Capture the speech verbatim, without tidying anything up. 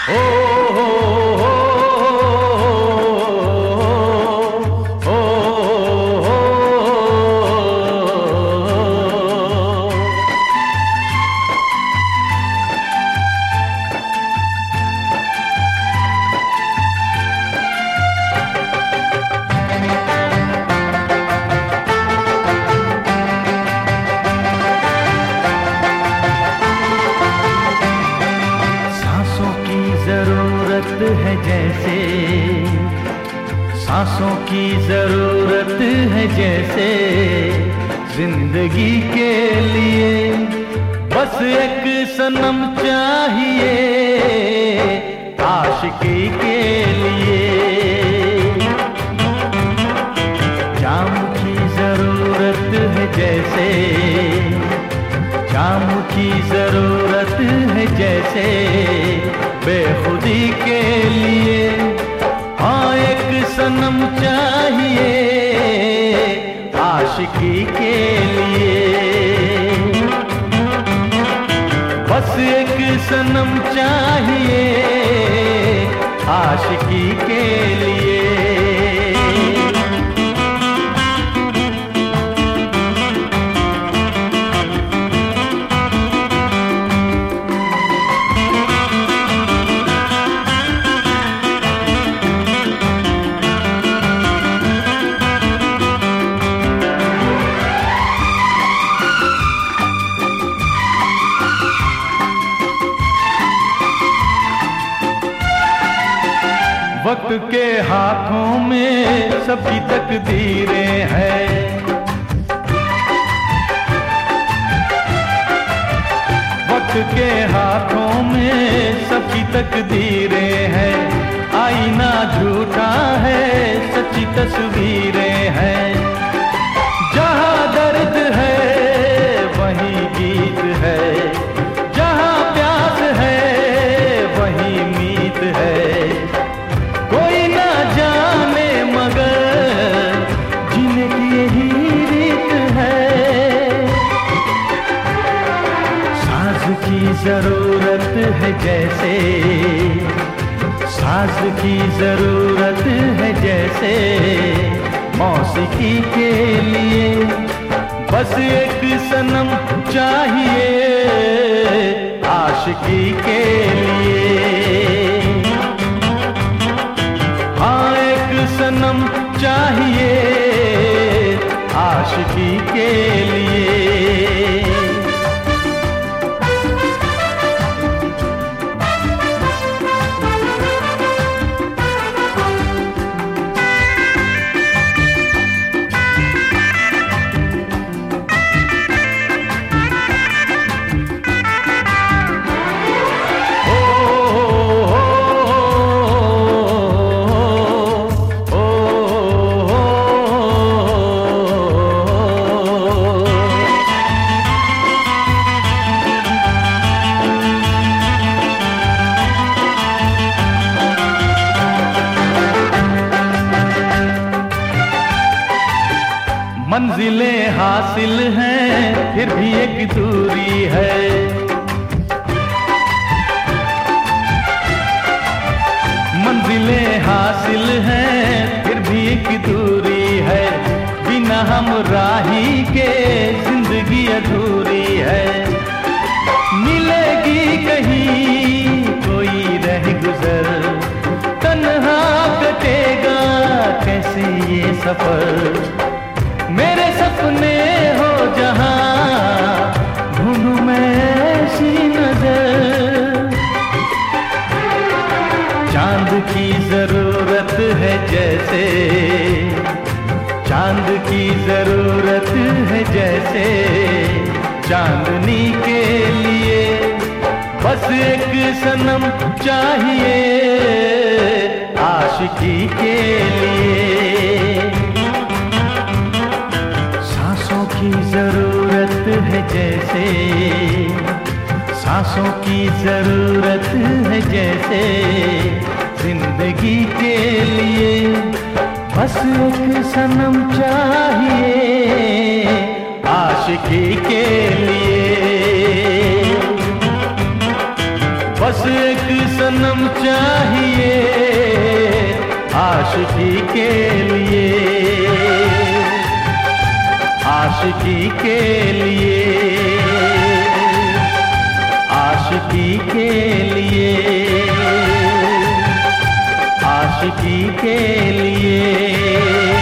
है जैसे सांसों की जरूरत है जैसे जिंदगी के लिए बस एक सनम चाहिए आशिकी के लिए। जाम की जरूरत है जैसे जाम की जरूरत है जैसे बेखुदी के लिए हाँ एक सनम चाहिए आशिकी के लिए। बस एक सनम चाहिए आशिकी के लिए। वक्त के हाथों में सबकी तकदीरें हैं, वक्त के हाथों में सबकी तकदीरें हैं। आईना झूठा है सच्ची तस्वीरें हैं। जहाँ दर्द है वहीं गीत है, जहाँ प्यास है वहीं मीत है। कोई ना जाने मगर जीने की यही रीत है। साज की जरूरत है जैसे साज की जरूरत है जैसे मौसीकी के लिए बस एक सनम चाहिए आशिकी के लिए। हाँ एक सनम चाहिए आशिकी के लिए। मंजिलें हासिल हैं फिर भी एक दूरी है। मंजिलें हासिल हैं फिर भी एक दूरी है। बिना हम राही के जिंदगी अधूरी है। मिलेगी कहीं कोई रह गुजर, तन्हा कटेगा कैसे ये सफर। मेरे सपने हो जहां ढूंढूं मैं ऐसी नजर। चांद की जरूरत है जैसे चांद की जरूरत है जैसे चांदनी के लिए बस एक सनम चाहिए आशिकी के लिए। सांसों की जरूरत है जैसे सांसों की जरूरत है जैसे जिंदगी के लिए बस एक सनम चाहिए आशिकी के लिए। बस एक सनम चाहिए आशिकी के लिए, आशिकी के लिए, आशिकी के लिए, आशिकी के लिए।